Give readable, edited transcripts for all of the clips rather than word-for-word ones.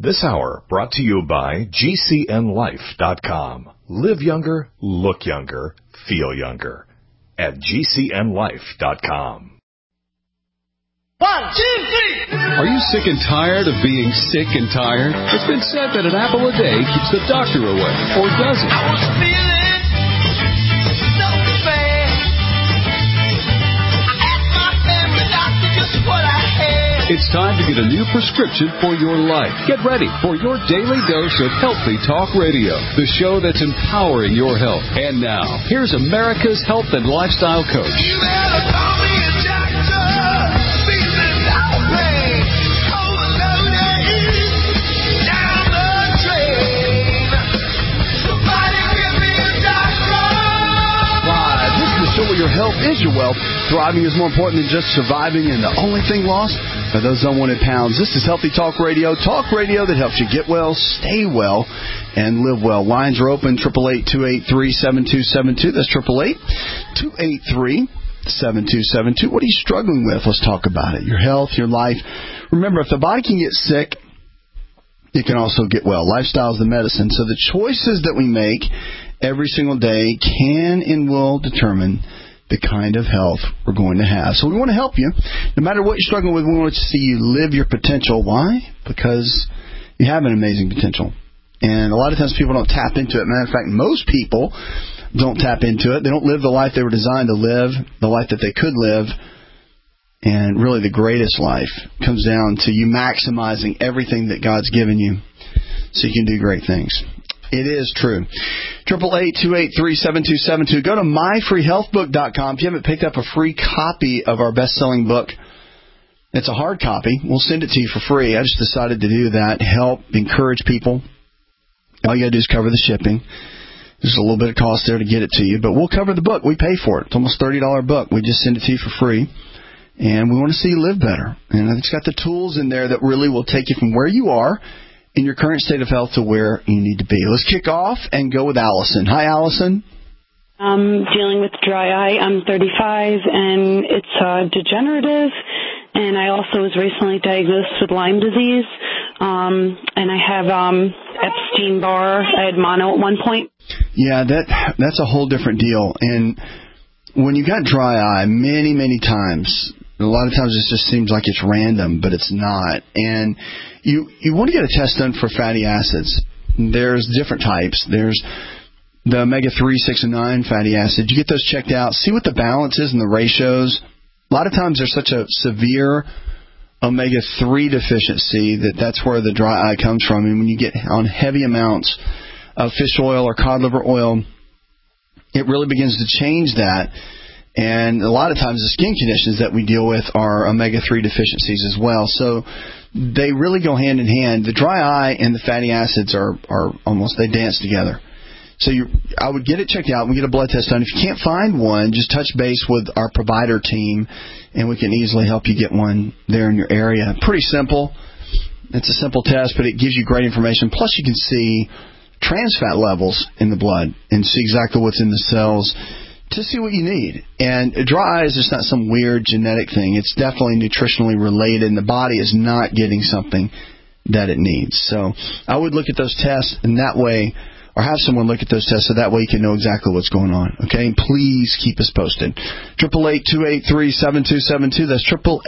This hour brought to you by GCNLife.com. Live younger, look younger, feel younger. At GCNLife.com. 1, 2, 3. Are you sick and tired of being sick and tired? It's been said that an apple a day keeps the doctor away, or does it? I was feeling so bad. I asked my family doctor just what I had. It's time to get a new prescription for your life. Get ready for your daily dose of Healthy Talk Radio, the show that's empowering your health. And now, here's America's health and lifestyle coach. You better call me a doctor. Feeling no pain. Overloaded. Down the drain. Somebody give me a doctor. Live. This is the show where your health is your wealth. Thriving is more important than just surviving, and the only thing lost are those unwanted pounds. This is Healthy Talk Radio that helps you get well, stay well, and live well. Lines are open, 888-283-7272. That's 888-283-7272. What are you struggling with? Let's talk about it. Your health, your life. Remember, if the body can get sick, it can also get well. Lifestyle is the medicine. So the choices that we make every single day can and will determine the kind of health we're going to have. So we want to help you. No matter what you're struggling with, we want to see you live your potential. Why? Because you have an amazing potential. And a lot of times people don't tap into it. Matter of fact, most people don't tap into it. They don't live the life they were designed to live, the life that they could live. And really the greatest life comes down to you maximizing everything that God's given you so you can do great things. It is true. 888-283-7272. Go to myfreehealthbook.com. If you haven't picked up a free copy of our best-selling book, it's a hard copy. We'll send it to you for free. I just decided to do that, help, encourage people. All you got to do is cover the shipping. There's a little bit of cost there to get it to you, but we'll cover the book. We pay for it. It's almost a $30 book. We just send it to you for free, and we want to see you live better. And it's got the tools in there that really will take you from where you are in your current state of health to where you need to be. Let's kick off and go with Allison. Hi, Allison. I'm dealing with dry eye. I'm 35, and it's degenerative. And I also was recently diagnosed with Lyme disease. And I have Epstein-Barr. I had mono at one point. Yeah, that's a whole different deal. And when you got dry eye, many times, a lot of times it just seems like it's random, but it's not. And you want to get a test done for fatty acids. There's different types. There's the omega-3, 6, and 9 fatty acids. You get those checked out. See what the balance is and the ratios. A lot of times there's such a severe omega-3 deficiency that's where the dry eye comes from. And when you get on heavy amounts of fish oil or cod liver oil, it really begins to change that. And a lot of times the skin conditions that we deal with are omega-3 deficiencies as well. So they really go hand in hand. The dry eye and the fatty acids are almost, they dance together. So I would get it checked out. We get a blood test done. If you can't find one, just touch base with our provider team, and we can easily help you get one there in your area. Pretty simple. It's a simple test, but it gives you great information. Plus, you can see trans fat levels in the blood and see exactly what's in the cells to see what you need. And dry eye is just not some weird genetic thing. It's definitely nutritionally related, and the body is not getting something that it needs. So I would look at those tests in that way, or have someone look at those tests so that way you can know exactly what's going on. Okay? And please keep us posted. 888-283-7272. That's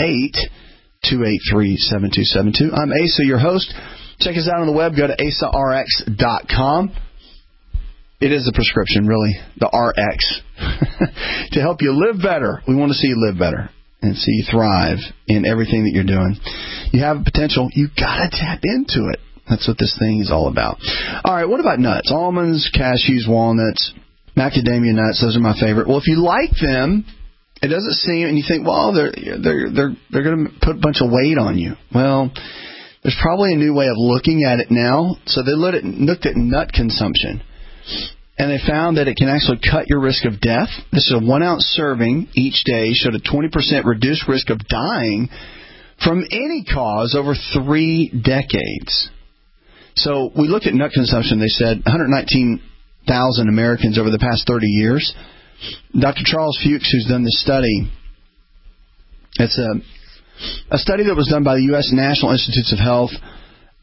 888-283-7272. I'm Asa, your host. Check us out on the web. Go to asarx.com. It is a prescription, really, the RX, to help you live better. We want to see you live better and see you thrive in everything that you're doing. You have potential. You've got to tap into it. That's what this thing is all about. All right, what about nuts? Almonds, cashews, walnuts, macadamia nuts, those are my favorite. Well, if you like them, it doesn't seem, and you think, well, they're going to put a bunch of weight on you. Well, there's probably a new way of looking at it now. So they looked at nut consumption. And they found that it can actually cut your risk of death. This is a 1-ounce serving each day, showed a 20% reduced risk of dying from any cause over 3 decades. So we looked at nut consumption. They said 119,000 Americans over the past 30 years. Dr. Charles Fuchs, who's done this study, it's a study that was done by the U.S. National Institutes of Health,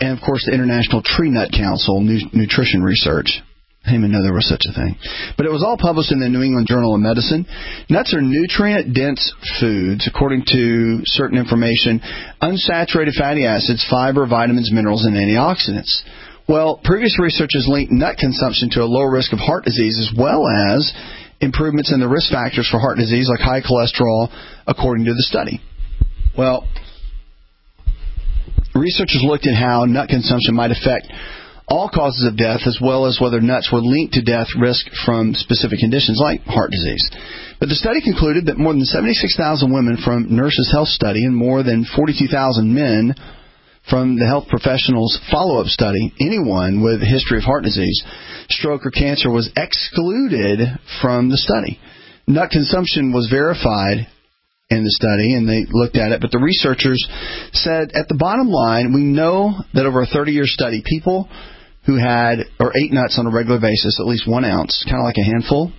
and, of course, the International Tree Nut Council nutrition research. I didn't even know there was such a thing. But it was all published in the New England Journal of Medicine. Nuts are nutrient-dense foods, according to certain information, unsaturated fatty acids, fiber, vitamins, minerals, and antioxidants. Well, previous research has linked nut consumption to a lower risk of heart disease as well as improvements in the risk factors for heart disease like high cholesterol, according to the study. Well, researchers looked at how nut consumption might affect all causes of death, as well as whether nuts were linked to death risk from specific conditions like heart disease. But the study concluded that more than 76,000 women from Nurses Health Study and more than 42,000 men from the Health Professionals Follow-Up Study, anyone with a history of heart disease, stroke, or cancer was excluded from the study. Nut consumption was verified in the study, and they looked at it, but the researchers said at the bottom line, we know that over a 30-year study, people who had or ate nuts on a regular basis, at least 1 ounce, kind of like a handful,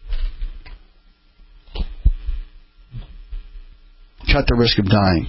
cut the risk of dying.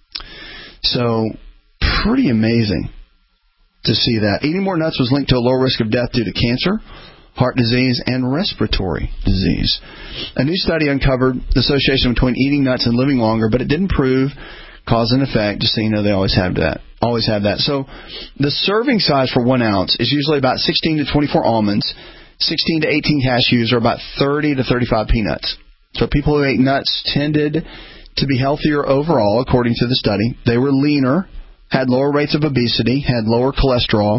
So, pretty amazing to see that. Eating more nuts was linked to a lower risk of death due to cancer, heart disease, and respiratory disease. A new study uncovered the association between eating nuts and living longer, but it didn't prove cause and effect. Just so you know, they always have that. So the serving size for 1 ounce is usually about 16 to 24 almonds, 16 to 18 cashews, or about 30 to 35 peanuts. So people who ate nuts tended to be healthier overall, according to the study. They were leaner, had lower rates of obesity, had lower cholesterol,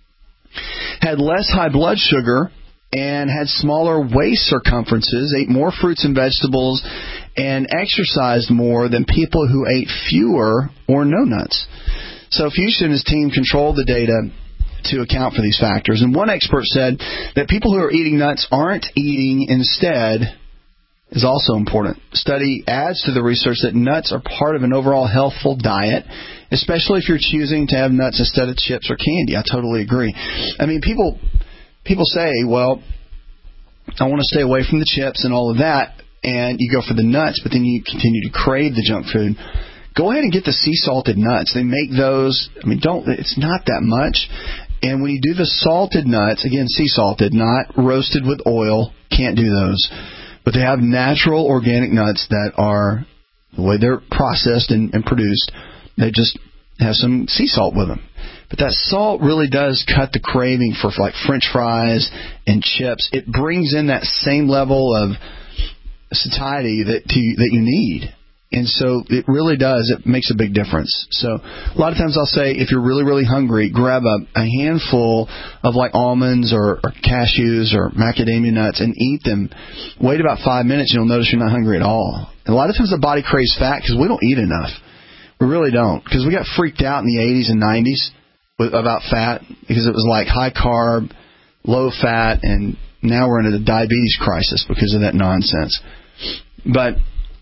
had less high blood sugar, and had smaller waist circumferences, ate more fruits and vegetables, and exercised more than people who ate fewer or no nuts. So Fuchs and his team controlled the data to account for these factors. And one expert said that people who are eating nuts aren't eating instead is also important. The study adds to the research that nuts are part of an overall healthful diet, especially if you're choosing to have nuts instead of chips or candy. I totally agree. I mean, people say, well, I want to stay away from the chips and all of that, and you go for the nuts, but then you continue to crave the junk food. Go ahead and get the sea salted nuts. They make those, it's not that much. And when you do the salted nuts, again, sea salted, not roasted with oil, can't do those. But they have natural organic nuts that are, the way they're processed and produced, they just have some sea salt with them. But that salt really does cut the craving for like French fries and chips. It brings in that same level of satiety that you need. And so it really does. It makes a big difference. So a lot of times I'll say, if you're really, really hungry, grab a handful of like almonds or cashews or macadamia nuts and eat them. Wait about 5 minutes and you'll notice you're not hungry at all. And a lot of times the body craves fat because we don't eat enough. We really don't. Because we got freaked out in the 80s and 90s about fat because it was like high carb, low fat, and now we're in a diabetes crisis because of that nonsense. But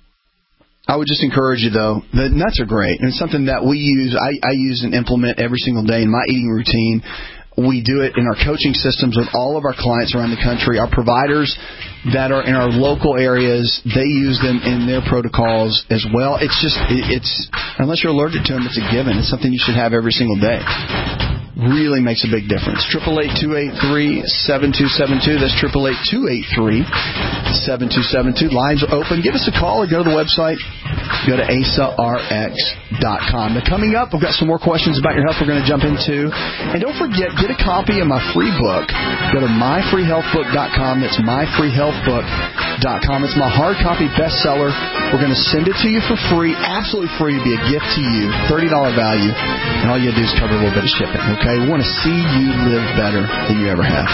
I would just encourage you, though, the nuts are great. And it's something that we use. I use and implement every single day in my eating routine. We do it in our coaching systems with all of our clients around the country. Our providers that are in our local areas, they use them in their protocols as well. It's unless you're allergic to them, it's a given. It's something you should have every single day. Really makes a big difference. 888-283-7272. That's 888-283-7272. Lines are open. Give us a call or go to the website. Go to AsaRx.com. Now, coming up, we've got some more questions about your health we're going to jump into. And don't forget, get a copy of my free book. Go to myfreehealthbook.com. That's myfreehealthbook.com. It's my hard copy bestseller. We're going to send it to you for free, absolutely free, to be a gift to you, $30 value. And all you have to do is cover a little bit of shipping, okay? We want to see you live better than you ever have.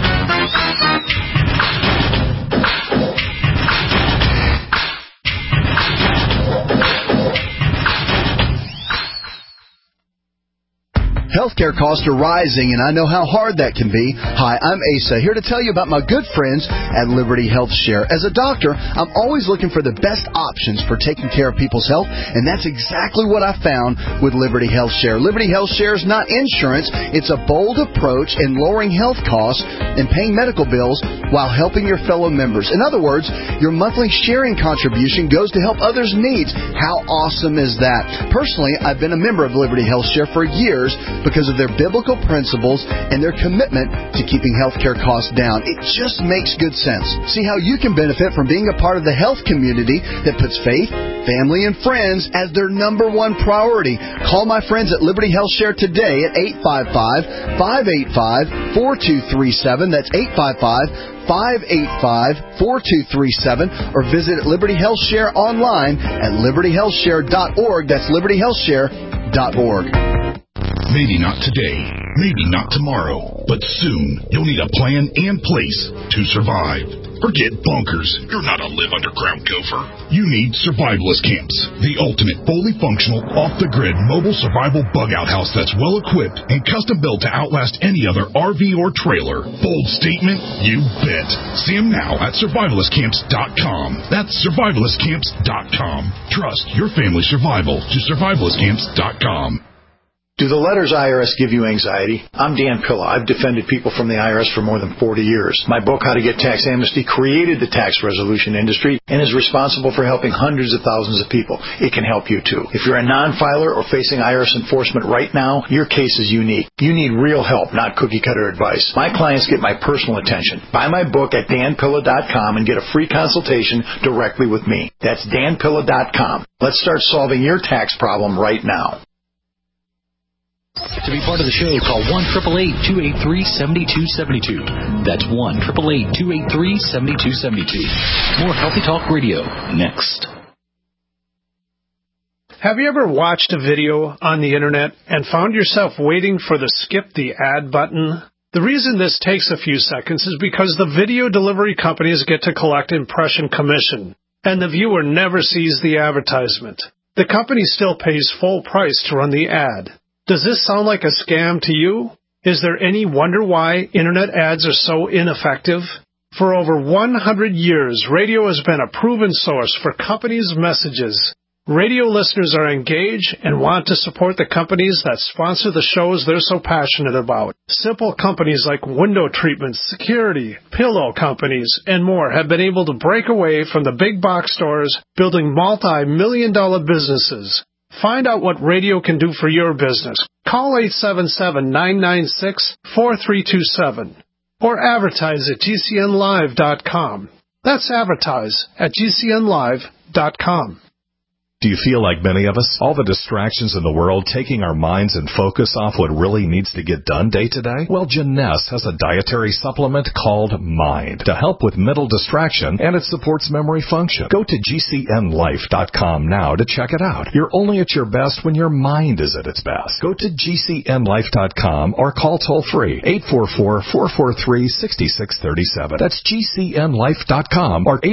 Healthcare costs are rising, and I know how hard that can be. Hi, I'm Asa, here to tell you about my good friends at Liberty Health Share. As a doctor, I'm always looking for the best options for taking care of people's health, and that's exactly what I found with Liberty Health Share. Liberty Health Share is not insurance. It's a bold approach in lowering health costs and paying medical bills while helping your fellow members. In other words, your monthly sharing contribution goes to help others' needs. How awesome is that? Personally, I've been a member of Liberty Health Share for years because of their biblical principles and their commitment to keeping healthcare costs down. It just makes good sense. See how you can benefit from being a part of the health community that puts faith, family, and friends as their number one priority. Call my friends at Liberty Health Share today at 855-585-4237. That's 855-585-4237, or visit Liberty Health Share online at libertyhealthshare.org. That's libertyhealthshare.org. Maybe not today, maybe not tomorrow, but soon you'll need a plan and place to survive. Forget bunkers. You're not a live underground gopher. You need survivalist camps, the ultimate fully functional, off-the-grid mobile survival bug-out house that's well-equipped and custom-built to outlast any other RV or trailer. Bold statement? You bet. See them now at survivalistcamps.com. That's survivalistcamps.com. Trust your family's survival to survivalistcamps.com. Do the letters IRS give you anxiety? I'm Dan Pilla. I've defended people from the IRS for more than 40 years. My book, How to Get Tax Amnesty, created the tax resolution industry and is responsible for helping hundreds of thousands of people. It can help you, too. If you're a non-filer or facing IRS enforcement right now, your case is unique. You need real help, not cookie-cutter advice. My clients get my personal attention. Buy my book at danpilla.com and get a free consultation directly with me. That's danpilla.com. Let's start solving your tax problem right now. To be part of the show, call 1-888-283-7272. That's 1-888-283-7272. More Healthy Talk Radio next. Have you ever watched a video on the internet and found yourself waiting for the skip the ad button? The reason this takes a few seconds is because the video delivery companies get to collect impression commission, and the viewer never sees the advertisement. The company still pays full price to run the ad. Does this sound like a scam to you? Is there any wonder why internet ads are so ineffective? For over 100 years, radio has been a proven source for companies' messages. Radio listeners are engaged and want to support the companies that sponsor the shows they're so passionate about. Simple companies like window treatments, security, pillow companies, and more have been able to break away from the big box stores, building multi-million-dollar businesses. Find out what radio can do for your business. Call 877-996-4327 or advertise at GCNlive.com. That's advertise at GCNlive.com. Do you feel like many of us? All the distractions in the world taking our minds and focus off what really needs to get done day to day? Well, Jeunesse has a dietary supplement called Mind to help with mental distraction, and it supports memory function. Go to GCNlife.com now to check it out. You're only at your best when your mind is at its best. Go to GCNlife.com or call toll-free 844-443-6637. That's GCNlife.com or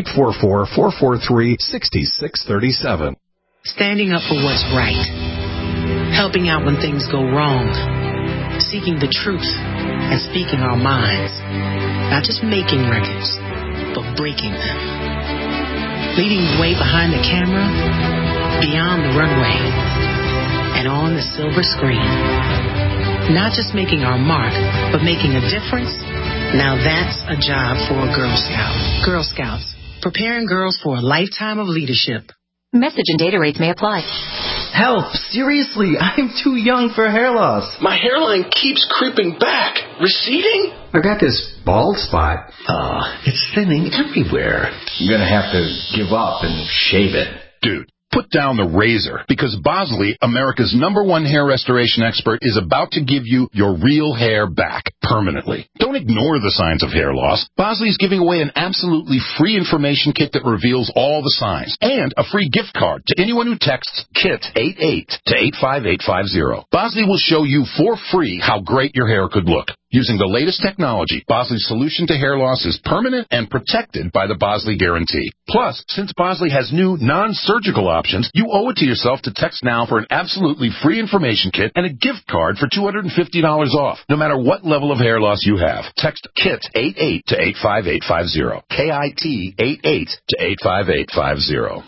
844-443-6637. Standing up for what's right, helping out when things go wrong, seeking the truth, and speaking our minds. Not just making records, but breaking them. Leading the way behind the camera, beyond the runway, and on the silver screen. Not just making our mark, but making a difference. Now that's a job for a Girl Scout. Girl Scouts, preparing girls for a lifetime of leadership. Message and data rates may apply. Help! Seriously, I'm too young for hair loss. My hairline keeps creeping back. Receding? I got this bald spot. It's thinning everywhere. I'm gonna have to give up and shave it. Dude, put down the razor, because Bosley, America's #1 hair restoration expert, is about to give you your real hair back permanently. Don't ignore the signs of hair loss. Bosley is giving away an absolutely free information kit that reveals all the signs, and a free gift card to anyone who texts KIT88 to 85850. Bosley will show you for free how great your hair could look. Using the latest technology, Bosley's solution to hair loss is permanent and protected by the Bosley Guarantee. Plus, since Bosley has new non-surgical options, you owe it to yourself to text now for an absolutely free information kit and a gift card for $250 off, no matter what level of hair loss you have. Text KIT88 to 85850. KIT88 to 85850.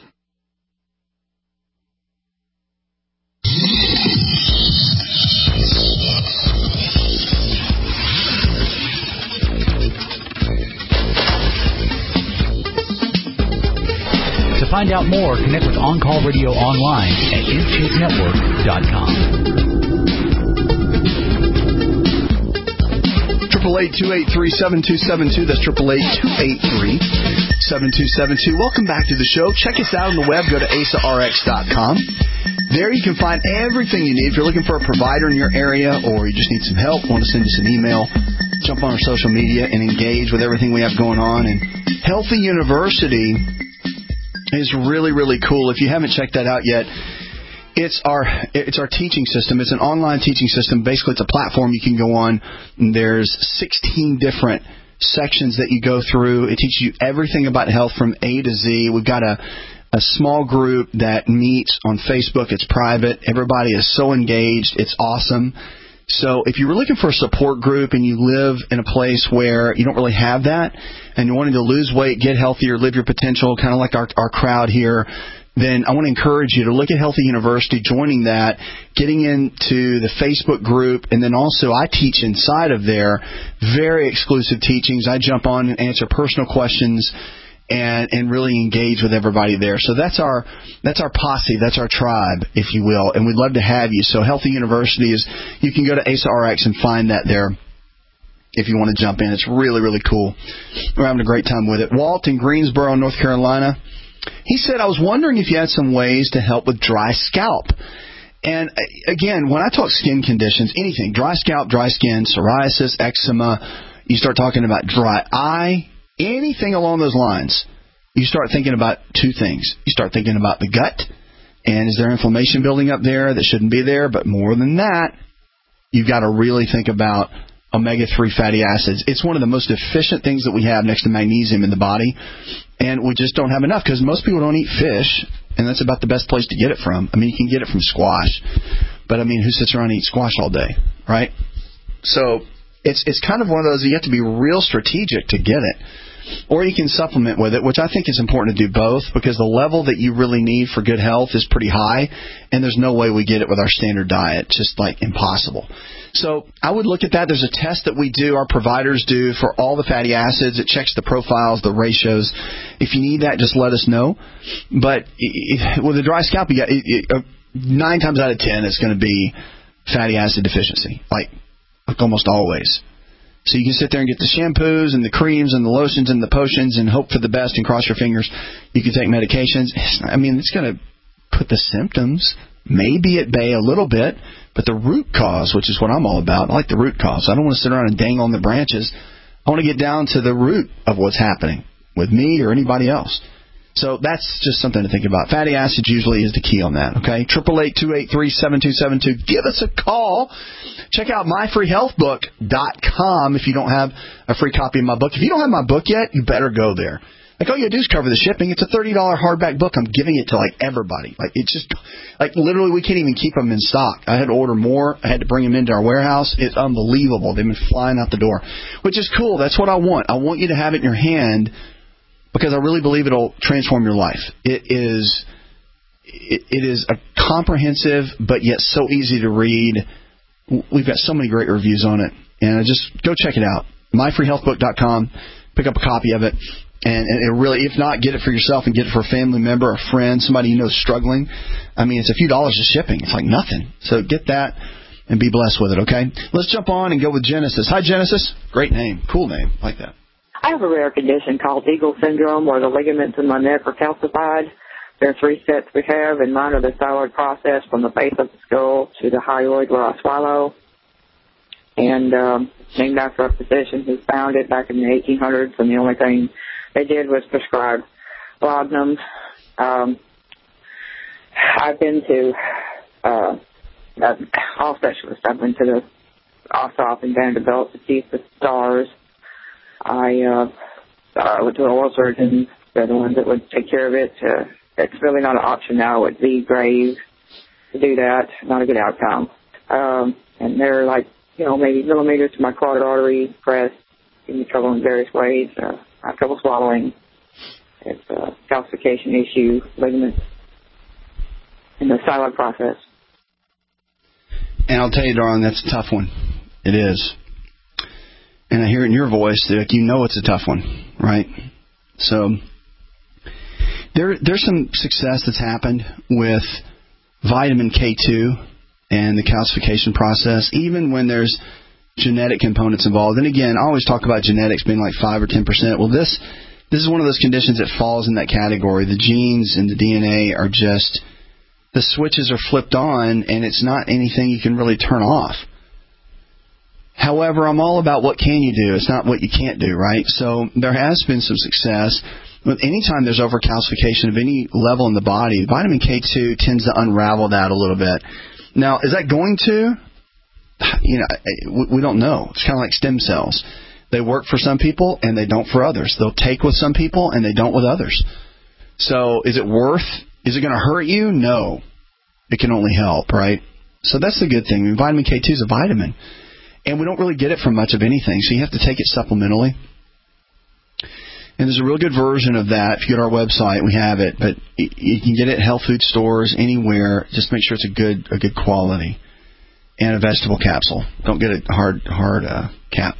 To find out more, connect with On Call Radio online at InShapeNetwork.com. 888-283-7272. That's 888-283-7272. Welcome back to the show. Check us out on the web. Go to AsaRx.com. There you can find everything you need. If you're looking for a provider in your area or you just need some help, want to send us an email, jump on our social media and engage with everything we have going on. And Healthy University is really, really cool. If you haven't checked that out yet, it's our teaching system. It's an online teaching system. Basically, it's a platform you can go on. There's 16 different sections that you go through. It teaches you everything about health from A to Z. We've got a small group that meets on Facebook. It's private. Everybody is so engaged. It's awesome. So if you were looking for a support group and you live in a place where you don't really have that and you're wanting to lose weight, get healthier, live your potential, kind of like our crowd here, then I want to encourage you to look at Healthy University, joining that, getting into the Facebook group, and then also I teach inside of there, very exclusive teachings. I jump on and answer personal questions and really engage with everybody there. So that's our posse, that's our tribe, if you will, and we'd love to have you. So Healthy University is, you can go to AsaRx and find that there if you want to jump in. It's really, really cool. We're having a great time with it. Walt in Greensboro, North Carolina, he said, I was wondering if you had some ways to help with dry scalp. And again, when I talk skin conditions, anything, dry scalp, dry skin, psoriasis, eczema, you start talking about dry eye, anything along those lines, you start thinking about two things. You start thinking about the gut, and is there inflammation building up there that shouldn't be there? But more than that, you've got to really think about omega-3 fatty acids. It's one of the most efficient things that we have next to magnesium in the body, and we just don't have enough because most people don't eat fish, and that's about the best place to get it from. I mean, you can get it from squash, but I mean, who sits around and eats squash all day, right? So it's kind of one of those, you have to be real strategic to get it. Or you can supplement with it, which I think is important to do both because the level that you really need for good health is pretty high, and there's no way we get it with our standard diet. Just like impossible. So I would look at that. There's a test that we do, our providers do, for all the fatty acids. It checks the profiles, the ratios. If you need that, just let us know. But with a dry scalp, you got 9 times out of 10, it's going to be fatty acid deficiency, like almost always. So you can sit there and get the shampoos and the creams and the lotions and the potions and hope for the best and cross your fingers. You can take medications. It's going to put the symptoms maybe at bay a little bit, but the root cause, which is what I'm all about, I like the root cause. I don't want to sit around and dangle on the branches. I want to get down to the root of what's happening with me or anybody else. So that's just something to think about. Fatty acids usually is the key on that, okay? 888-283-7272. Give us a call. Check out myfreehealthbook.com if you don't have a free copy of my book. If you don't have my book yet, you better go there. Like, all you do is cover the shipping. It's a $30 hardback book. I'm giving it to, everybody. It's just, literally we can't even keep them in stock. I had to order more. I had to bring them into our warehouse. It's unbelievable. They've been flying out the door, which is cool. That's what I want. I want you to have it in your hand, because I really believe it'll transform your life. It is a comprehensive, but yet so easy to read. We've got so many great reviews on it. And just go check it out. myfreehealthbook.com. Pick up a copy of it. And it really, if not, get it for yourself and get it for a family member, a friend, somebody you know is struggling. It's a few dollars of shipping. It's like nothing. So get that and be blessed with it, okay? Let's jump on and go with Genesis. Hi, Genesis. Great name. Cool name. Like that. I have a rare condition called Eagle syndrome where the ligaments in my neck are calcified. There are 3 sets we have, and mine are the thyroid process from the base of the skull to the hyoid where I swallow. And named after a physician who found it back in the 1800s, and the only thing they did was prescribe laudanum. I've been to all specialists. I've been to the Ossoff and Vanderbilt to see the stars. I went to an oral surgeon. They're the ones that would take care of it. It's really not an option now. It would be grave to do that. Not a good outcome. And they're maybe millimeters to my carotid artery, pressed, give me trouble in various ways. I have trouble swallowing. It's a calcification issue, ligaments, in the thyroid process. And I'll tell you, darling, that's a tough one. It is. And I hear it in your voice that you know it's a tough one, right? So there's some success that's happened with vitamin K2 and the calcification process. Even when there's genetic components involved. And again, I always talk about genetics being like 5 or 10%. Well, this is one of those conditions that falls in that category. The genes and the DNA are just, the switches are flipped on, and it's not anything you can really turn off. However, I'm all about what can you do. It's not what you can't do, right? So there has been some success. Anytime there's overcalcification of any level in the body, vitamin K2 tends to unravel that a little bit. Now, is that going to? We don't know. It's kind of like stem cells. They work for some people and they don't for others. They'll take with some people and they don't with others. So is it going to hurt you? No. It can only help, right? So that's the good thing. I mean, vitamin K2 is a vitamin. And we don't really get it from much of anything, so you have to take it supplementally. And there's a real good version of that. If you go to our website, we have it. But you can get it at health food stores, anywhere. Just make sure it's a good quality. And a vegetable capsule. Don't get a hard cap.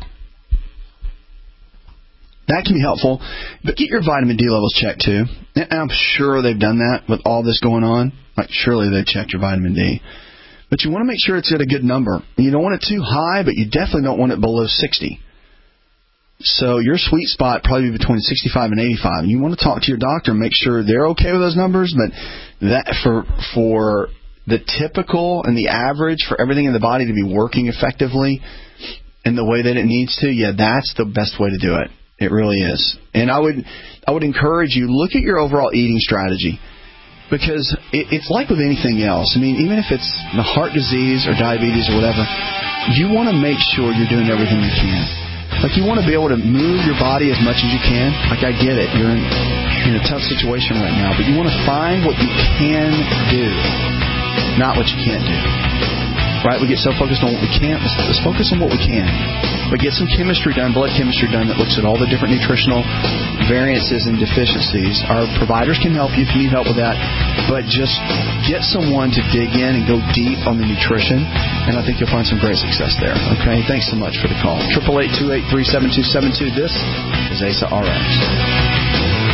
That can be helpful. But get your vitamin D levels checked, too. And I'm sure they've done that with all this going on. Like, surely they've checked your vitamin D. But you want to make sure it's at a good number. You don't want it too high, but you definitely don't want it below 60. So your sweet spot probably between 65 and 85. And you want to talk to your doctor and make sure they're okay with those numbers. But that for the typical and the average, for everything in the body to be working effectively in the way that it needs to, that's the best way to do it. It really is. And I would encourage you, look at your overall eating strategy. Because it's like with anything else. I mean, even if it's the heart disease or diabetes or whatever, you want to make sure you're doing everything you can. Like, you want to be able to move your body as much as you can. Like, I get it. You're in a tough situation right now. But you want to find what you can do, not what you can't do. Right? We get so focused on what we can't. Let's focus on what we can. But get some chemistry done, blood chemistry done, that looks at all the different nutritional variances and deficiencies. Our providers can help you if you need help with that. But just get someone to dig in and go deep on the nutrition, and I think you'll find some great success there. Okay? Thanks so much for the call. 888-283-7272. This is ASA RX.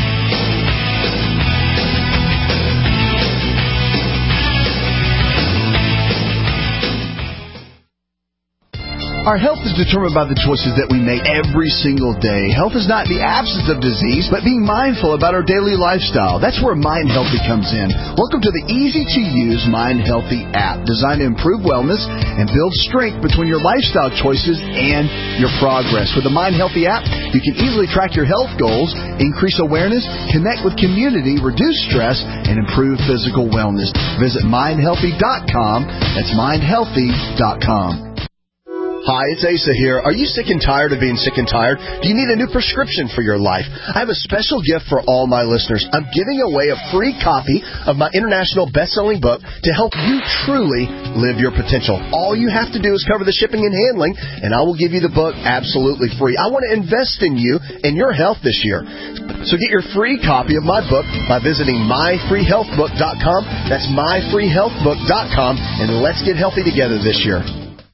Our health is determined by the choices that we make every single day. Health is not the absence of disease, but being mindful about our daily lifestyle. That's where Mind Healthy comes in. Welcome to the easy-to-use Mind Healthy app, designed to improve wellness and build strength between your lifestyle choices and your progress. With the Mind Healthy app, you can easily track your health goals, increase awareness, connect with community, reduce stress, and improve physical wellness. Visit mindhealthy.com. That's mindhealthy.com. Hi, it's Asa here. Are you sick and tired of being sick and tired? Do you need a new prescription for your life? I have a special gift for all my listeners. I'm giving away a free copy of my international best-selling book to help you truly live your potential. All you have to do is cover the shipping and handling, and I will give you the book absolutely free. I want to invest in you and your health this year. So get your free copy of my book by visiting myfreehealthbook.com. That's myfreehealthbook.com, and let's get healthy together this year.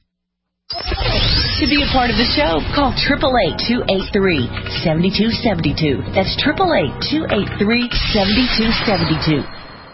To be a part of the show, call 888-283-7272. That's 888-283-7272.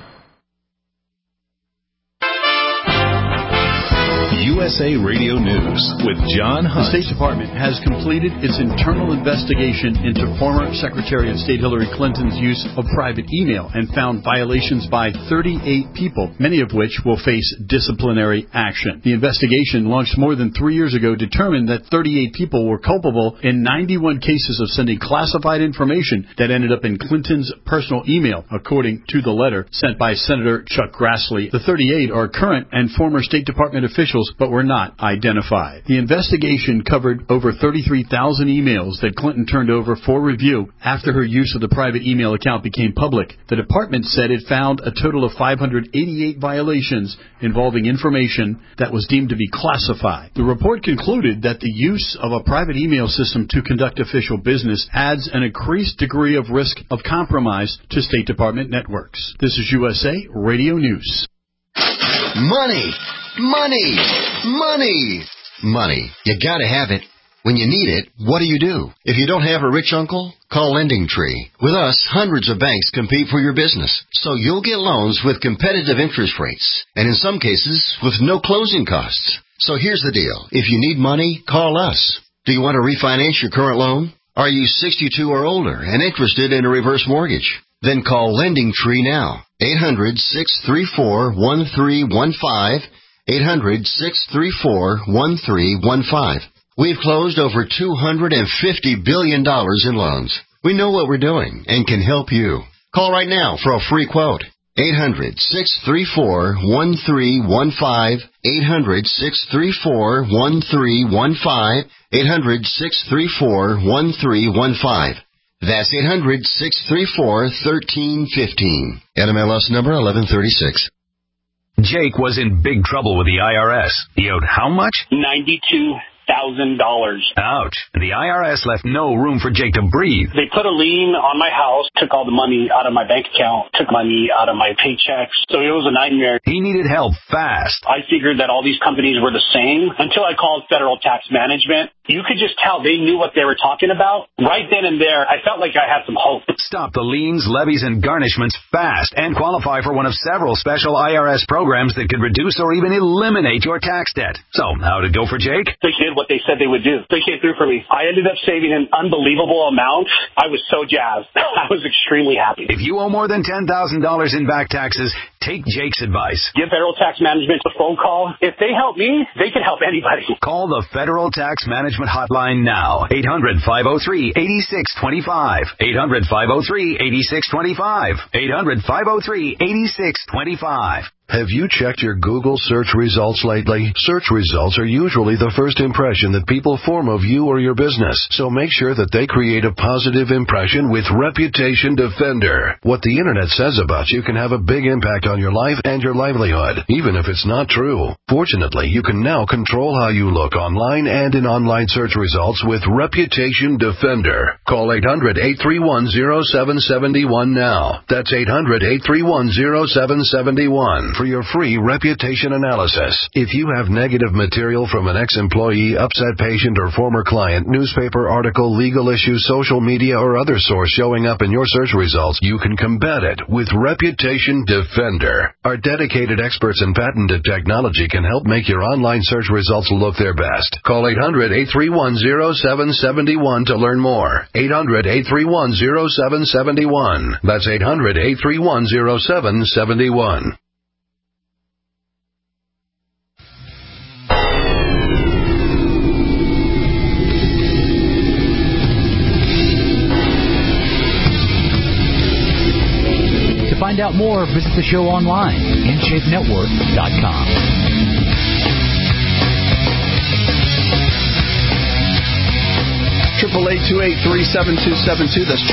USA Radio News with John Hunt. The State Department has completed its internal investigation into former Secretary of State Hillary Clinton's use of private email and found violations by 38 people, many of which will face disciplinary action. The investigation, launched more than 3 years ago, determined that 38 people were culpable in 91 cases of sending classified information that ended up in Clinton's personal email, according to the letter sent by Senator Chuck Grassley. The 38 are current and former State Department officials, but were not identified. The investigation covered over 33,000 emails that Clinton turned over for review after her use of the private email account became public. The department said it found a total of 588 violations involving information that was deemed to be classified. The report concluded that the use of a private email system to conduct official business adds an increased degree of risk of compromise to State Department networks. This is USA Radio News. Money! Money! Money! Money. You gotta have it. When you need it, what do? If you don't have a rich uncle, call LendingTree. With us, hundreds of banks compete for your business, so you'll get loans with competitive interest rates, and in some cases, with no closing costs. So here's the deal. If you need money, call us. Do you want to refinance your current loan? Are you 62 or older and interested in a reverse mortgage? Then call LendingTree now. 800-634-1315. 800-634-1315. We've closed over $250 billion in loans. We know what we're doing and can help you. Call right now for a free quote. 800-634-1315. 800-634-1315. 800-634-1315. That's 800-634-1315. NMLS number 1136. Jake was in big trouble with the IRS. He owed how much? $92,000. Ouch. The IRS left no room for Jake to breathe. They put a lien on my house, took all the money out of my bank account, took money out of my paychecks. So it was a nightmare. He needed help fast. I figured that all these companies were the same until I called Federal Tax Management. You could just tell they knew what they were talking about. Right then and there, I felt like I had some hope. Stop the liens, levies, and garnishments fast and qualify for one of several special IRS programs that could reduce or even eliminate your tax debt. So, how'd it go for Jake? They did what they said they would do. They came through for me. I ended up saving an unbelievable amount. I was so jazzed. I was extremely happy. If you owe more than $10,000 in back taxes, take Jake's advice. Give Federal Tax Management a phone call. If they help me, they can help anybody. Call the Federal Tax Management Hotline now. 800-503-8625. 800-503-8625. 800-503-8625. Have you checked your Google search results lately? Search results are usually the first impression that people form of you or your business, so make sure that they create a positive impression with Reputation Defender. What the Internet says about you can have a big impact on your life and your livelihood, even if it's not true. Fortunately, you can now control how you look online and in online search results with Reputation Defender. Call 800-831-0771 now. That's 800-831-0771. For your free reputation analysis. If you have negative material from an ex-employee, upset patient, or former client, newspaper article, legal issue, social media, or other source showing up in your search results, you can combat it with Reputation Defender. Our dedicated experts in patented technology can help make your online search results look their best. Call 800-831-0771 to learn more. 800-831-0771. That's 800-831-0771. To find out more, visit the show online, InShapeNetwork.com. 888-283-7272. That's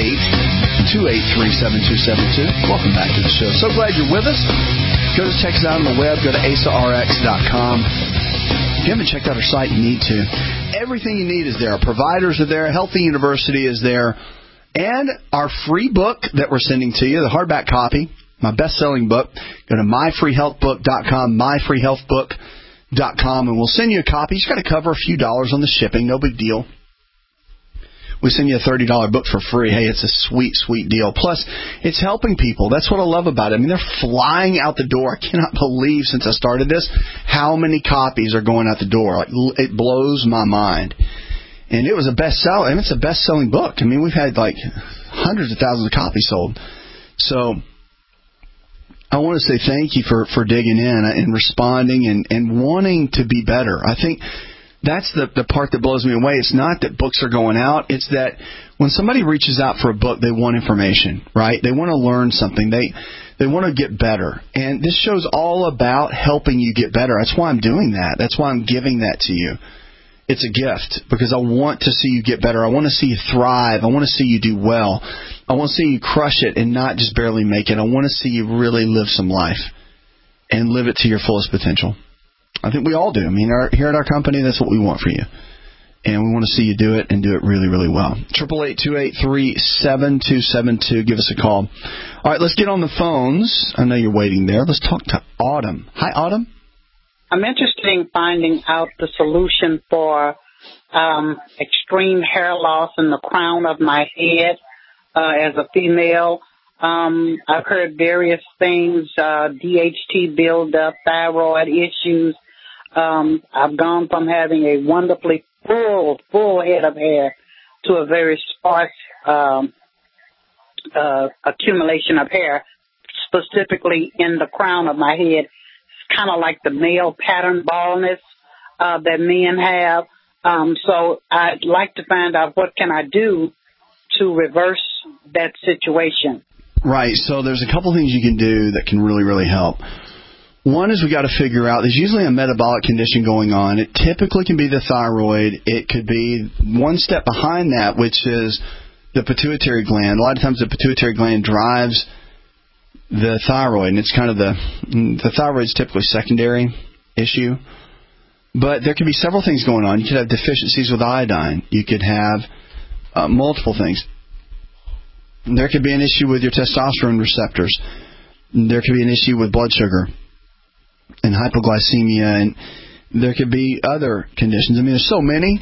888-283-7272. Welcome back to the show. So glad you're with us. Go to check us out on the web. Go to AsaRx.com. If you haven't checked out our site, you need to. Everything you need is there. Our providers are there. Healthy University is there. And our free book that we're sending to you, the hardback copy, my best-selling book. Go to myfreehealthbook.com, myfreehealthbook.com, and we'll send you a copy. You just got to cover a few dollars on the shipping. No big deal. We send you a $30 book for free. Hey, it's a sweet, sweet deal. Plus, it's helping people. That's what I love about it. I mean, they're flying out the door. I cannot believe, since I started this, how many copies are going out the door. Like, it blows my mind. And it was a bestseller. I mean, it's a best-selling book. I mean, we've had like hundreds of thousands of copies sold. So I want to say thank you for digging in and responding and wanting to be better. I think that's the part that blows me away. It's not that books are going out. It's that when somebody reaches out for a book, they want information, right? They want to learn something. They want to get better. And this show's all about helping you get better. That's why I'm doing that. That's why I'm giving that to you. It's a gift because I want to see you get better. I want to see you thrive. I want to see you do well. I want to see you crush it and not just barely make it. I want to see you really live some life and live it to your fullest potential. I think we all do. I mean, here at our company, that's what we want for you. And we want to see you do it and do it really, really well. 888-283-7272. Give us a call. All right, let's get on the phones. I know you're waiting there. Let's talk to Autumn. Hi, Autumn. I'm interested in finding out the solution for extreme hair loss in the crown of my head as a female. I've heard various things, DHT buildup, thyroid issues. I've gone from having a wonderfully full head of hair to a very sparse accumulation of hair, specifically in the crown of my head. It's kind of like the male pattern baldness that men have. So I'd like to find out what can I do to reverse that situation. Right. So there's a couple things you can do that can really, really help. One is we got to figure out there's usually a metabolic condition going on. It typically can be the thyroid. It could be one step behind that, which is the pituitary gland. A lot of times the pituitary gland drives the thyroid, and it's kind of the thyroid is typically secondary issue. But there could be several things going on. You could have deficiencies with iodine. You could have multiple things. There could be an issue with your testosterone receptors. There could be an issue with blood sugar and hypoglycemia, and there could be other conditions. I mean, there's so many.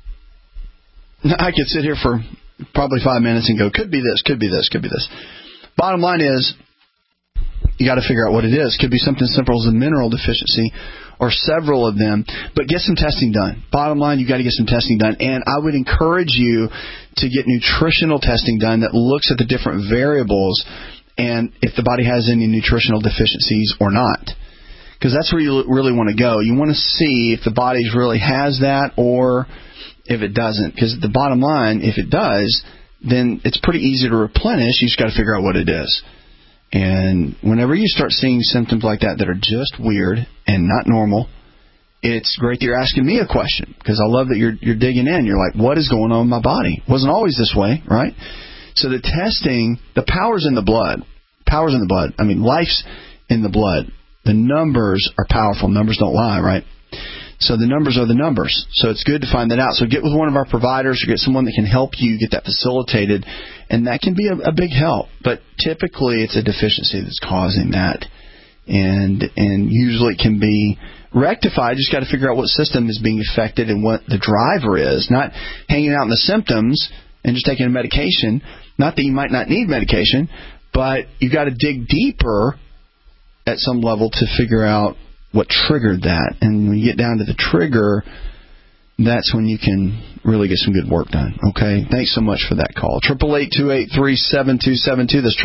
I could sit here for probably 5 minutes and go, could be this, could be this, could be this. Bottom line is, you got to figure out what it is. Could be something as simple as a mineral deficiency or several of them, but get some testing done. Bottom line, you got to get some testing done, and I would encourage you to get nutritional testing done that looks at the different variables and if the body has any nutritional deficiencies or not, because that's where you really want to go. You want to see if the body really has that or if it doesn't, because the bottom line, if it does, then it's pretty easy to replenish. You just got to figure out what it is. And whenever you start seeing symptoms like that that are just weird and not normal, it's great that you're asking me a question, because I love that you're digging in. You're like, what is going on in my body? It wasn't always this way, right? So the testing, the power's in the blood. Power's in the blood. I mean, life's in the blood. The numbers are powerful. Numbers don't lie, right? So the numbers are the numbers. So it's good to find that out. So get with one of our providers or get someone that can help you get that facilitated, and that can be a big help. But typically it's a deficiency that's causing that, and usually it can be rectified. Just got to figure out what system is being affected and what the driver is. Not hanging out in the symptoms and just taking a medication. Not that you might not need medication, but you got to dig deeper at some level to figure out what triggered that. And when you get down to the trigger, that's when you can really get some good work done. Okay? Thanks so much for that call. 888-283-7272. That's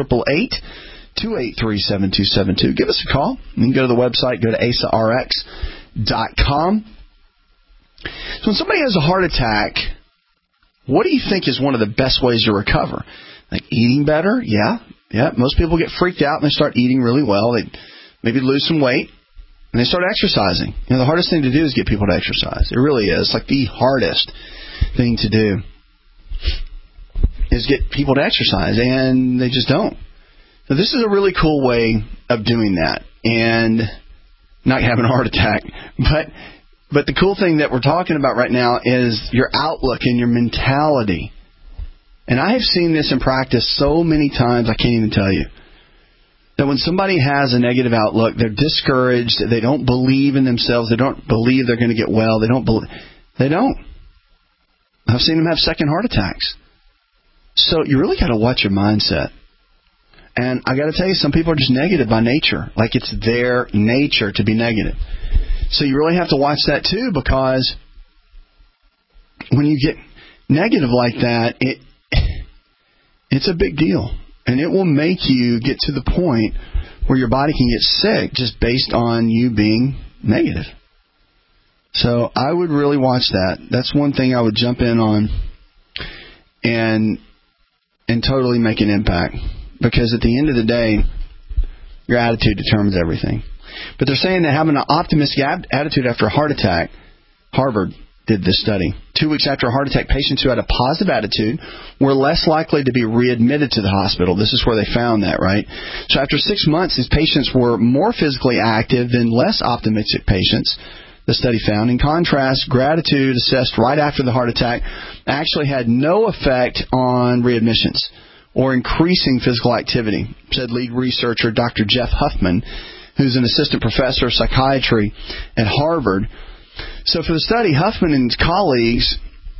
888-283-7272. Give us a call. You can go to the website, go to asarx.com. So when somebody has a heart attack, what do you think is one of the best ways to recover? Like eating better? Yeah. Most people get freaked out and they start eating really well. They maybe lose some weight. And they start exercising. You know, the hardest thing to do is get people to exercise. It really is. It's like the hardest thing to do is get people to exercise, and they just don't. So this is a really cool way of doing that and not having a heart attack. But the cool thing that we're talking about right now is your outlook and your mentality. And I have seen this in practice so many times, I can't even tell you. That when somebody has a negative outlook, they're discouraged, they don't believe in themselves, they don't believe they're going to get well, they don't. I've seen them have second heart attacks. So you really got to watch your mindset. And I got to tell you, some people are just negative by nature, like it's their nature to be negative. So you really have to watch that too, because when you get negative like that, it's a big deal. And it will make you get to the point where your body can get sick just based on you being negative. So I would really watch that. That's one thing I would jump in on and totally make an impact. Because at the end of the day, your attitude determines everything. But they're saying that having an optimistic attitude after a heart attack, Harvard did this study. 2 weeks after a heart attack, patients who had a positive attitude were less likely to be readmitted to the hospital. This is where they found that, right? So after 6 months, these patients were more physically active than less optimistic patients, the study found. In contrast, gratitude assessed right after the heart attack actually had no effect on readmissions or increasing physical activity, said lead researcher Dr. Jeff Huffman, who's an assistant professor of psychiatry at Harvard. So for the study, Huffman and his colleagues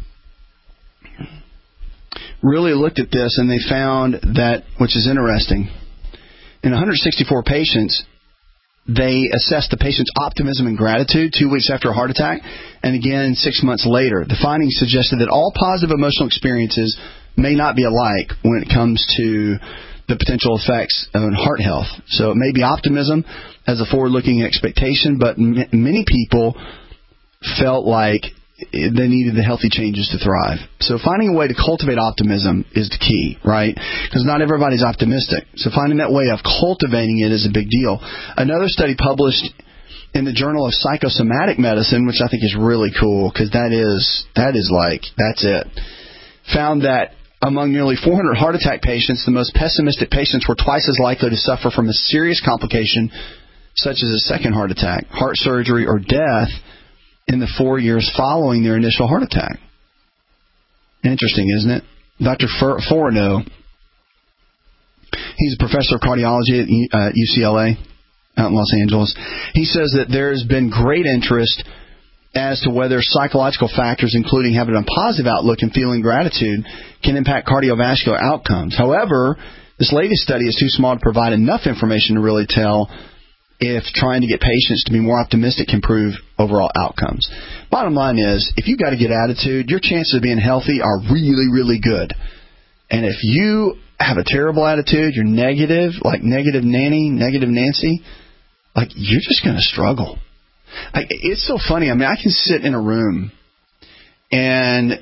really looked at this, and they found that, which is interesting, in 164 patients, they assessed the patient's optimism and gratitude 2 weeks after a heart attack, and again 6 months later. The findings suggested that all positive emotional experiences may not be alike when it comes to the potential effects on heart health. So it may be optimism as a forward-looking expectation, but many people felt like they needed the healthy changes to thrive. So finding a way to cultivate optimism is the key, right? Because not everybody's optimistic. So finding that way of cultivating it is a big deal. Another study published in the Journal of Psychosomatic Medicine, which I think is really cool, because that's it, found that among nearly 400 heart attack patients, the most pessimistic patients were twice as likely to suffer from a serious complication such as a second heart attack, heart surgery, or death in the 4 years following their initial heart attack. Interesting, isn't it? Dr. Forno, he's a professor of cardiology at UCLA out in Los Angeles. He says that there's been great interest as to whether psychological factors, including having a positive outlook and feeling gratitude, can impact cardiovascular outcomes. However, this latest study is too small to provide enough information to really tell if trying to get patients to be more optimistic can improve overall outcomes. Bottom line is, if you've got a good attitude, your chances of being healthy are really, really good. And if you have a terrible attitude, you're negative, like negative Nanny, negative Nancy, like you're just going to struggle. It's so funny. I mean, I can sit in a room, and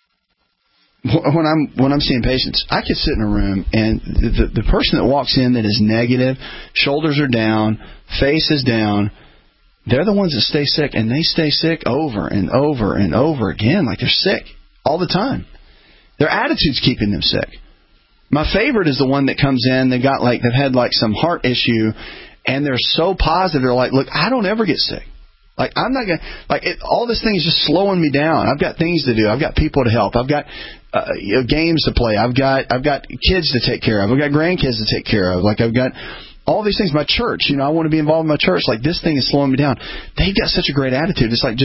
when I'm seeing patients, I can sit in a room, and the person that walks in that is negative, shoulders are down, face is down, they're the ones that stay sick, and they stay sick over and over and over again, like they're sick all the time. Their attitude's keeping them sick. My favorite is the one that comes in, they've had some heart issue, and they're so positive. They're like, look, I don't ever get sick. Like, I'm not going to, all this thing is just slowing me down. I've got things to do. I've got people to help. I've got games to play. I've got kids to take care of. I've got grandkids to take care of. I've got all these things. My church, I want to be involved in my church. Like, this thing is slowing me down. They've got such a great attitude. It's like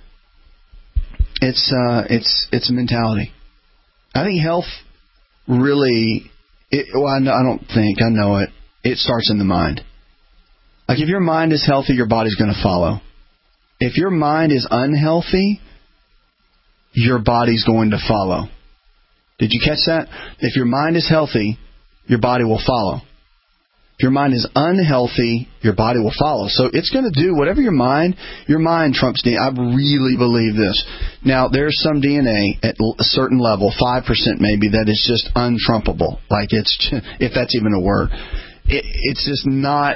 it's a mentality. I think health really, I know it. It starts in the mind. Like, if your mind is healthy, your body's going to follow. If your mind is unhealthy, your body's going to follow. Did you catch that? If your mind is healthy, your body will follow. If your mind is unhealthy, your body will follow. So it's going to do whatever your mind trumps DNA. I really believe this. Now, there's some DNA at a certain level, 5% maybe, that is just untrumpable. Like, if that's even a word. It's just not...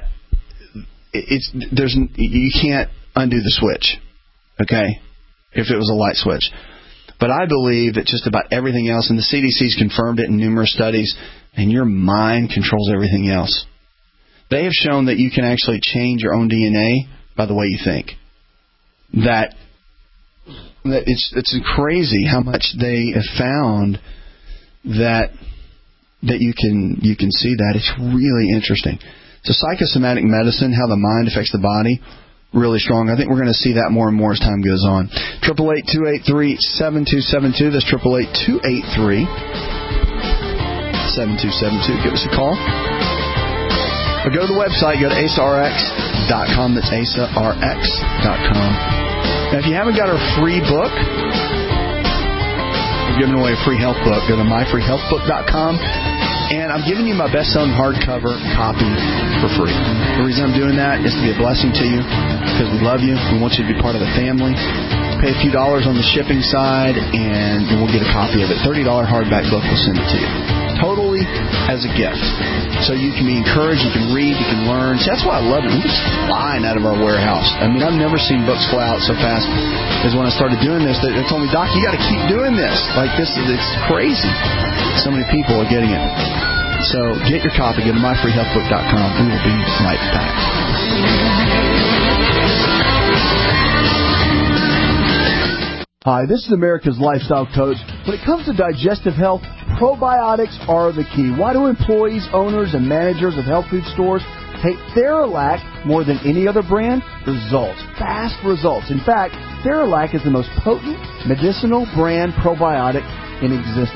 you can't undo the switch, okay, if it was a light switch. But I believe that just about everything else, and the CDC's confirmed it in numerous studies, and your mind controls everything else. They have shown that you can actually change your own DNA by the way you think. That it's crazy how much they have found that you can see that. It's really interesting. So psychosomatic medicine, how the mind affects the body, really strong. I think we're going to see that more and more as time goes on. 888-283-7272. That's 888-283-7272. Give us a call. Or go to the website. Go to AceRx.com. That's AceRx.com. Now, if you haven't got our free book, we're giving away a free health book. Go to myfreehealthbook.com. And I'm giving you my best-selling hardcover copy for free. The reason I'm doing that is to be a blessing to you, because we love you. We want you to be part of the family. Pay a few dollars on the shipping side, and we'll get a copy of it. $30 hardback book, we'll send it to you. Totally as a gift. So you can be encouraged, you can read, you can learn. See, that's why I love it. We're just flying out of our warehouse. I mean, I've never seen books fly out so fast as when I started doing this. They told me, Doc, you got to keep doing this. Like, it's crazy. So many people are getting it. So get your copy. Go to myfreehealthbook.com. We will be right back. Hi, this is America's Lifestyle Coach. When it comes to digestive health, probiotics are the key. Why do employees, owners, and managers of health food stores take Theralac more than any other brand? Results. Fast results. In fact, Theralac is the most potent medicinal brand probiotic in existence.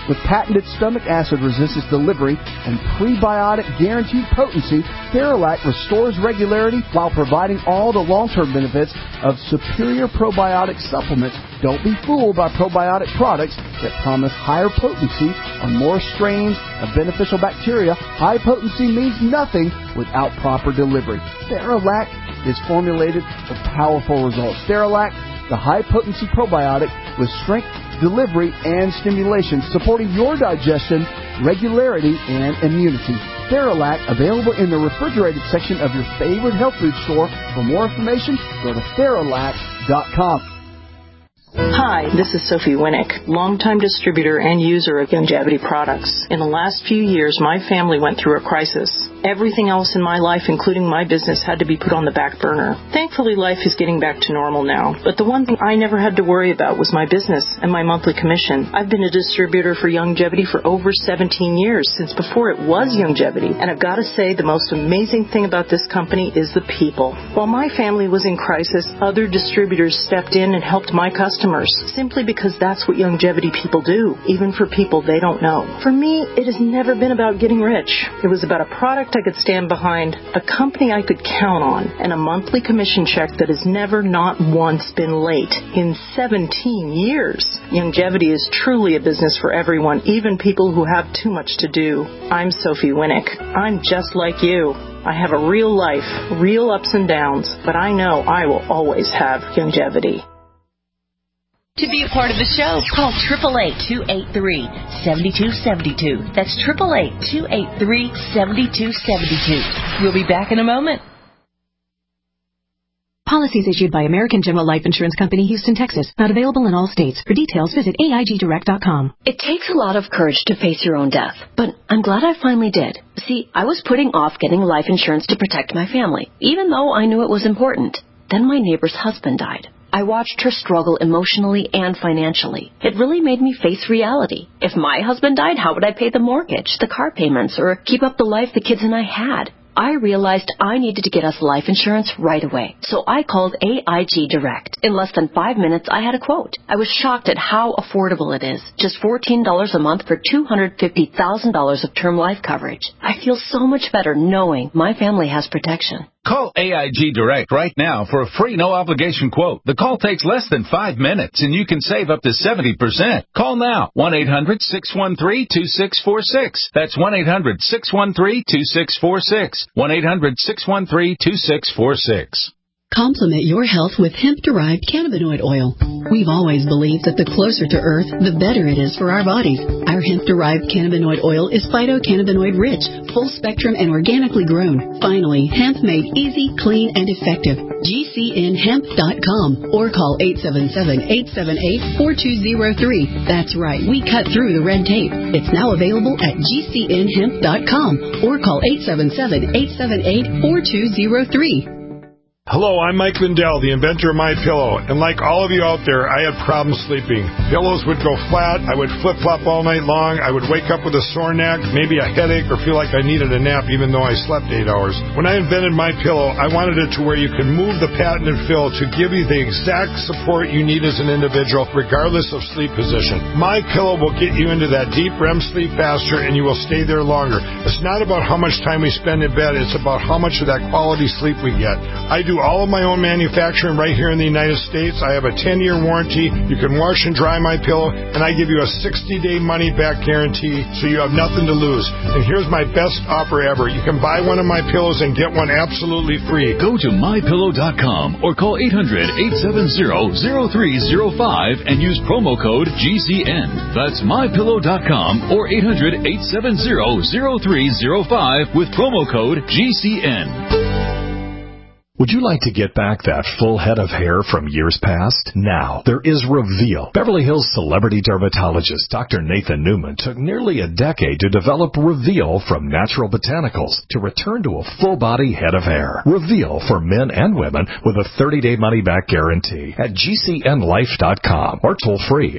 With patented stomach acid resistance delivery and prebiotic guaranteed potency, Theralac restores regularity while providing all the long-term benefits of superior probiotic supplements. Don't be fooled by probiotic products that promise higher potency or more strains of beneficial bacteria. High potency means nothing without proper delivery. Theralac is formulated for powerful results. Theralac, the high-potency probiotic with strength, delivery, and stimulation, supporting your digestion, regularity, and immunity. Theralac, available in the refrigerated section of your favorite health food store. For more information, go to Theralac.com. Hi, this is Sophie Winnick, longtime distributor and user of Youngevity products. In the last few years, my family went through a crisis. Everything else in my life, including my business, had to be put on the back burner. Thankfully, life is getting back to normal now. But the one thing I never had to worry about was my business and my monthly commission. I've been a distributor for Youngevity for over 17 years, since before it was Youngevity. And I've got to say, the most amazing thing about this company is the people. While my family was in crisis, other distributors stepped in and helped my customers, simply because that's what Youngevity people do, even for people they don't know. For me, it has never been about getting rich. It was about a product I could stand behind, a company I could count on, and a monthly commission check that has never not once been late in 17 years. Youngevity is truly a business for everyone, even people who have too much to do. I'm Sophie Winnick. I'm just like you. I have a real life, real ups and downs, but I know I will always have Youngevity. To be a part of the show, call 888-283-7272. That's 888-283-7272. We'll be back in a moment. Policies issued by American General Life Insurance Company, Houston, Texas. Not available in all states. For details, visit AIGdirect.com. It takes a lot of courage to face your own death, but I'm glad I finally did. See, I was putting off getting life insurance to protect my family, even though I knew it was important. Then my neighbor's husband died. I watched her struggle emotionally and financially. It really made me face reality. If my husband died, how would I pay the mortgage, the car payments, or keep up the life the kids and I had? I realized I needed to get us life insurance right away. So I called AIG Direct. In less than 5 minutes, I had a quote. I was shocked at how affordable it is. Just $14 a month for $250,000 of term life coverage. I feel so much better knowing my family has protection. Call AIG Direct right now for a free no-obligation quote. The call takes less than 5 minutes, and you can save up to 70%. Call now, 1-800-613-2646. That's 1-800-613-2646. 1-800-613-2646. Complement your health with hemp-derived cannabinoid oil. We've always believed that the closer to Earth, the better it is for our bodies. Our hemp-derived cannabinoid oil is phytocannabinoid-rich, full-spectrum, and organically grown. Finally, hemp made easy, clean, and effective. GCNhemp.com or call 877-878-4203. That's right, we cut through the red tape. It's now available at GCNhemp.com or call 877-878-4203. Hello, I'm Mike Lindell, the inventor of MyPillow, and like all of you out there, I had problems sleeping. Pillows would go flat, I would flip-flop all night long, I would wake up with a sore neck, maybe a headache, or feel like I needed a nap even though I slept 8 hours. When I invented MyPillow, I wanted it to where you could move the patented fill to give you the exact support you need as an individual, regardless of sleep position. MyPillow will get you into that deep REM sleep faster, and you will stay there longer. It's not about how much time we spend in bed, it's about how much of that quality sleep we get. I do all of my own manufacturing right here in the United States. I have a 10-year warranty. You can wash and dry my pillow, and I give you a 60-day money-back guarantee, so you have nothing to lose. And here's my best offer ever. You can buy one of my pillows and get one absolutely free. Go to MyPillow.com or call 800-870-0305 and use promo code GCN. That's MyPillow.com or 800-870-0305 with promo code GCN. Would you like to get back that full head of hair from years past? Now, there is Reveal. Beverly Hills celebrity dermatologist Dr. Nathan Newman took nearly a decade to develop Reveal from natural botanicals to return to a full-body head of hair. Reveal for men and women with a 30-day money-back guarantee at GCNlife.com or toll-free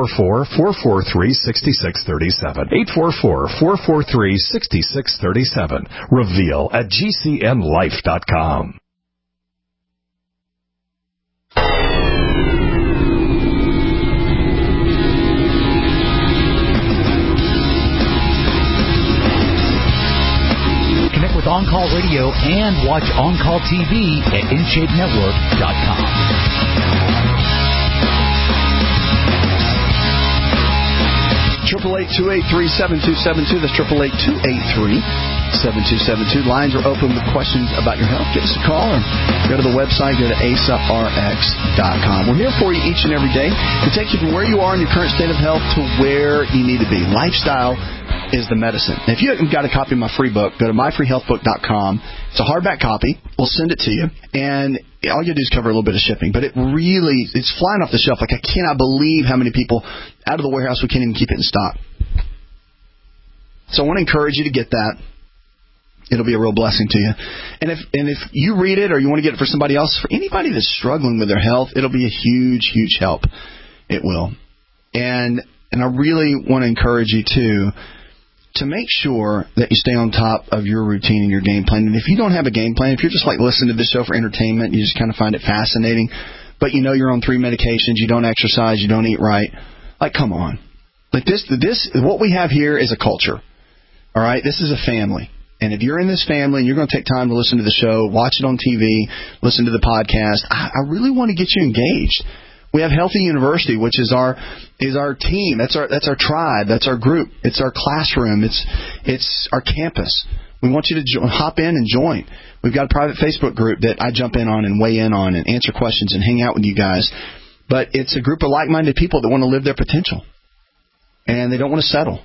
844-443-6637. 844-443-6637. Reveal at GCNlife.com. On Call Radio and watch On Call TV at InShapeNetwork.com. 888-283-7272. That's 888-283-7272. Lines are open with questions about your health. Give us a call or go to the website. Go to AsaRx.com. We're here for you each and every day to take you from where you are in your current state of health to where you need to be. Lifestyle is the medicine. Now, if you haven't got a copy of my free book, go to myfreehealthbook.com. It's a hardback copy. We'll send it to you. And all you do is cover a little bit of shipping. But it's flying off the shelf. Like, I cannot believe how many people out of the warehouse, we can't even keep it in stock. So I want to encourage you to get that. It'll be a real blessing to you. And if you read it or you want to get it for somebody else, for anybody that's struggling with their health, it'll be a huge, huge help. It will. And I really want to encourage you, too, to make sure that you stay on top of your routine and your game plan. And if you don't have a game plan, if you're just like listening to this show for entertainment, you just kind of find it fascinating, but you know you're on 3 medications, you don't exercise, you don't eat right, like, come on. Like this, what we have here is a culture. All right? This is a family. And if you're in this family and you're going to take time to listen to the show, watch it on TV, listen to the podcast, I really want to get you engaged. We have Healthy University, which is our team. That's our tribe. That's our group. It's our classroom. It's our campus. We want you to hop in and join. We've got a private Facebook group that I jump in on and weigh in on and answer questions and hang out with you guys. But it's a group of like-minded people that want to live their potential, and they don't want to settle.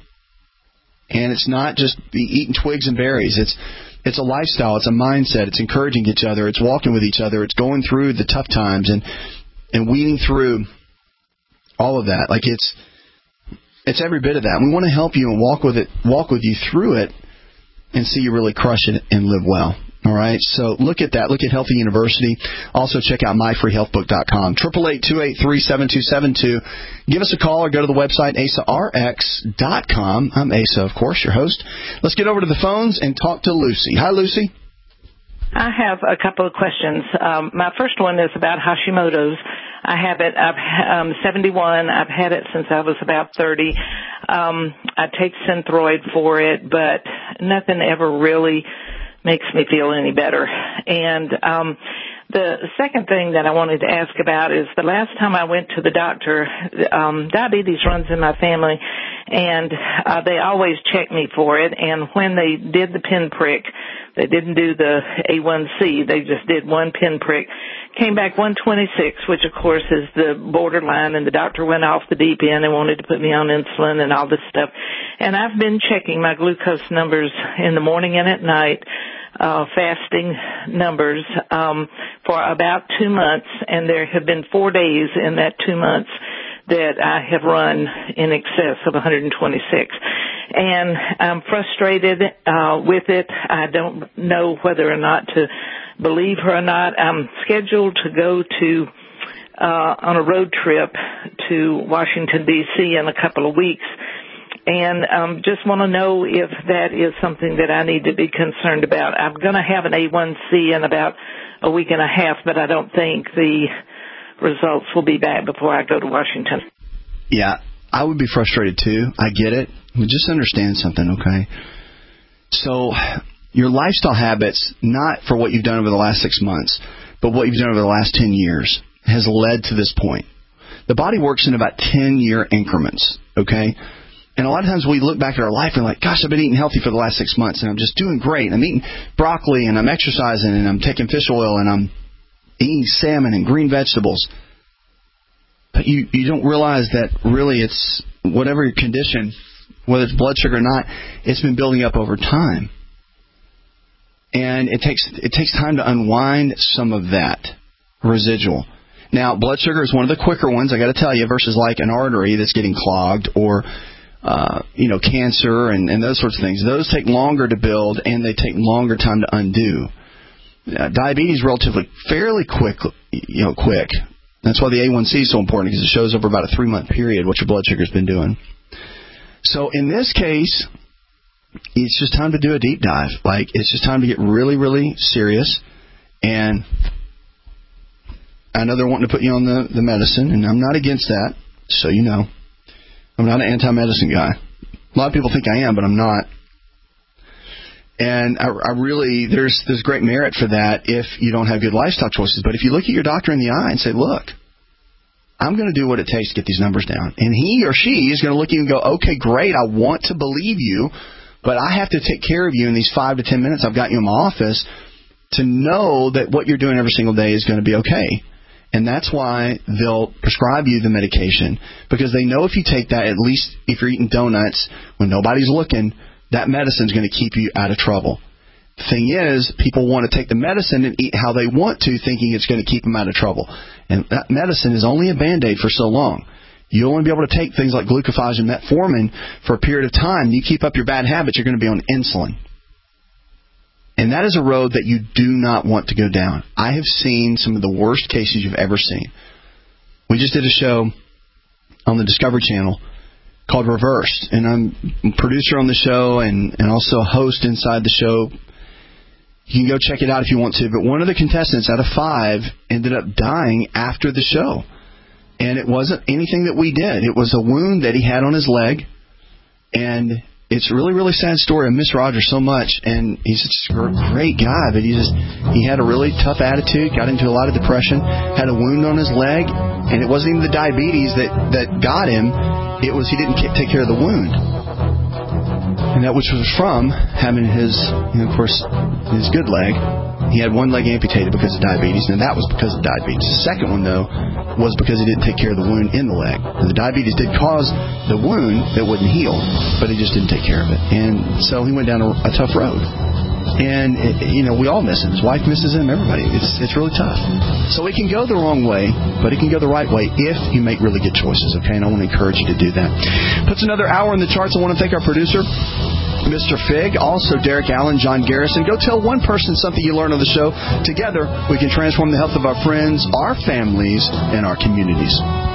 And it's not just eating twigs and berries. It's a lifestyle. It's a mindset. It's encouraging each other. It's walking with each other. It's going through the tough times and weeding through all of that. Like it's every bit of that. We want to help you and walk with you through it and see you really crush it and live well. All right, so look at that. Look at Healthy University. Also check out myfreehealthbook.com. 888-283-7272. Give us a call or go to the website AsaRx.com. I'm Asa, of course, your host. Let's get over to the phones and talk to Lucy. Hi, Lucy. I have a couple of questions. My first one is about Hashimoto's. I have it. I'm 71. I've had it since I was about 30. I take Synthroid for it, but nothing ever really makes me feel any better. And the second thing that I wanted to ask about is the last time I went to the doctor, diabetes runs in my family, and they always check me for it. And when they did the pinprick, they didn't do the A1C. They just did one pinprick. Came back 126, which, of course, is the borderline, and the doctor went off the deep end and wanted to put me on insulin and all this stuff. And I've been checking my glucose numbers in the morning and at night, fasting numbers, for about 2 months, and there have been 4 days in that 2 months that I have run in excess of 126. And I'm frustrated with it. I don't know whether or not to believe her or not. I'm scheduled to go to on a road trip to Washington, D.C. in a couple of weeks. And just want to know if that is something that I need to be concerned about. I'm going to have an A1C in about a week and a half, but I don't think the results will be back before I go to Washington. Yeah, I would be frustrated too. I get it. But just understand something, okay? So your lifestyle habits, not for what you've done over the last 6 months, but what you've done over the last 10 years, has led to this point. The body works in about 10-year increments, okay? And a lot of times we look back at our life and we're like, gosh, I've been eating healthy for the last 6 months, and I'm just doing great. I'm eating broccoli, and I'm exercising, and I'm taking fish oil, and I'm eating salmon and green vegetables. But you don't realize that really it's whatever your condition, whether it's blood sugar or not, it's been building up over time. And it takes time to unwind some of that residual. Now, blood sugar is one of the quicker ones, I got to tell you, versus like an artery that's getting clogged or cancer and those sorts of things. Those take longer to build, and they take longer time to undo. Diabetes relatively fairly quick. That's why the A1C is so important, because it shows over about a 3-month period what your blood sugar's been doing. So in this case, it's just time to do a deep dive. Like, it's just time to get really, really serious. And I know they're wanting to put you on the medicine, and I'm not against that, so you know. I'm not an anti-medicine guy. A lot of people think I am, but I'm not. And I really, there's great merit for that if you don't have good lifestyle choices. But if you look at your doctor in the eye and say, look, I'm going to do what it takes to get these numbers down. And he or she is going to look at you and go, okay, great, I want to believe you, but I have to take care of you in these 5 to 10 minutes I've got you in my office to know that what you're doing every single day is going to be okay. And that's why they'll prescribe you the medication, because they know if you take that, at least if you're eating donuts when nobody's looking, that medicine's going to keep you out of trouble. The thing is, people want to take the medicine and eat how they want to, thinking it's going to keep them out of trouble. And that medicine is only a Band-Aid for so long. You'll only be able to take things like glucophage and metformin for a period of time. You keep up your bad habits, you're going to be on insulin. And that is a road that you do not want to go down. I have seen some of the worst cases you've ever seen. We just did a show on the Discovery Channel called Reversed, and I'm a producer on the show and also a host inside the show. You can go check it out if you want to, but one of the contestants out of 5 ended up dying after the show. And it wasn't anything that we did. It was a wound that he had on his leg, and it's a really, really sad story. I miss Roger so much, and he's such a great guy, but he had a really tough attitude, got into a lot of depression, had a wound on his leg, and it wasn't even the diabetes that got him. It was he didn't take care of the wound. And that which was from having his good leg. He had one leg amputated because of diabetes, and that was because of diabetes. The second one, though, was because he didn't take care of the wound in the leg. And the diabetes did cause the wound that wouldn't heal, but he just didn't take care of it. And so he went down a tough road. And, we all miss him. His wife misses him, everybody. It's really tough. So it can go the wrong way, but it can go the right way if you make really good choices, okay? And I want to encourage you to do that. Puts another hour in the charts. I want to thank our producer, Mr. Fig, also Derek Allen, John Garrison. Go tell one person something you learned on the show. Together, we can transform the health of our friends, our families, and our communities.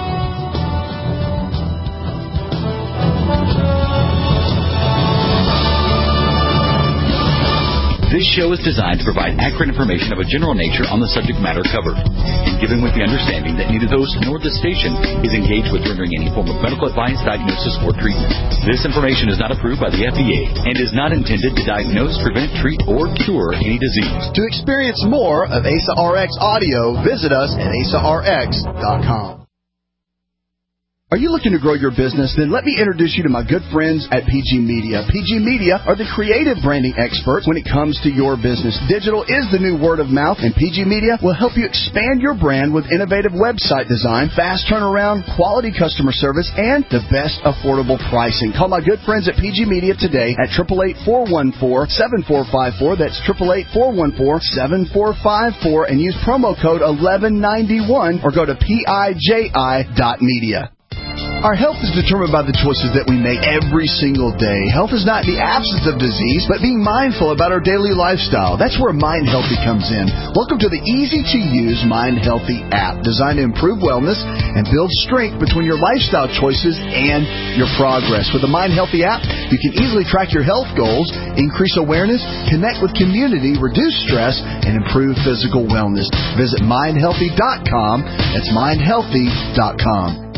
This show is designed to provide accurate information of a general nature on the subject matter covered, and given with the understanding that neither the host nor the station is engaged with rendering any form of medical advice, diagnosis, or treatment. This information is not approved by the FDA and is not intended to diagnose, prevent, treat, or cure any disease. To experience more of ASA RX audio, visit us at asarx.com. Are you looking to grow your business? Then let me introduce you to my good friends at PG Media. PG Media are the creative branding experts when it comes to your business. Digital is the new word of mouth, and PG Media will help you expand your brand with innovative website design, fast turnaround, quality customer service, and the best affordable pricing. Call my good friends at PG Media today at 888-414-7454. That's 888-414-7454, and use promo code 1191 or go to piji.media. Our health is determined by the choices that we make every single day. Health is not the absence of disease, but being mindful about our daily lifestyle. That's where Mind Healthy comes in. Welcome to the easy-to-use Mind Healthy app, designed to improve wellness and build strength between your lifestyle choices and your progress. With the Mind Healthy app, you can easily track your health goals, increase awareness, connect with community, reduce stress, and improve physical wellness. Visit mindhealthy.com. That's mindhealthy.com.